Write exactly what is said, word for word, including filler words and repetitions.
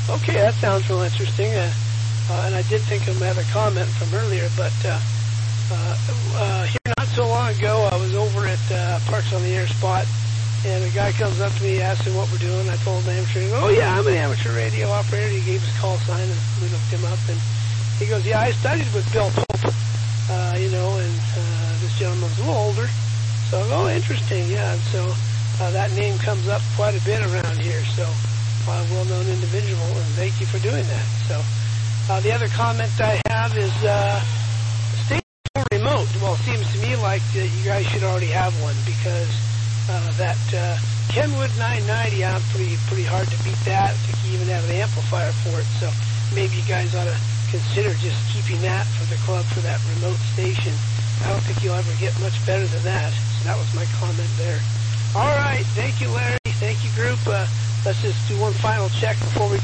Okay, that sounds real interesting. Uh, uh, and I did think of another comment from earlier, but uh, uh, uh, here not so long ago, I was over at uh, Parks on the Air spot, and a guy comes up to me asking what we're doing. I told him amateur. Oh yeah, I'm an amateur radio operator. He gave his call sign, and we looked him up, and he goes, yeah, I studied with Bill Pope, uh, you know, and uh, this gentleman was a little older. So, oh, interesting, yeah. And so uh, that name comes up quite a bit around here. So, uh, well-known individual, and thank you for doing that. So, uh, the other comment I have is uh, station remote. Well, it seems to me like uh, you guys should already have one because uh, that uh, Kenwood nine ninety, I'm pretty pretty hard to beat that. I think you even have an amplifier for it. So maybe you guys ought to consider just keeping that for the club for that remote station. I don't think you'll ever get much better than that. So that was my comment there. All right. Thank you, Larry. Thank you, group. Uh, let's just do one final check before we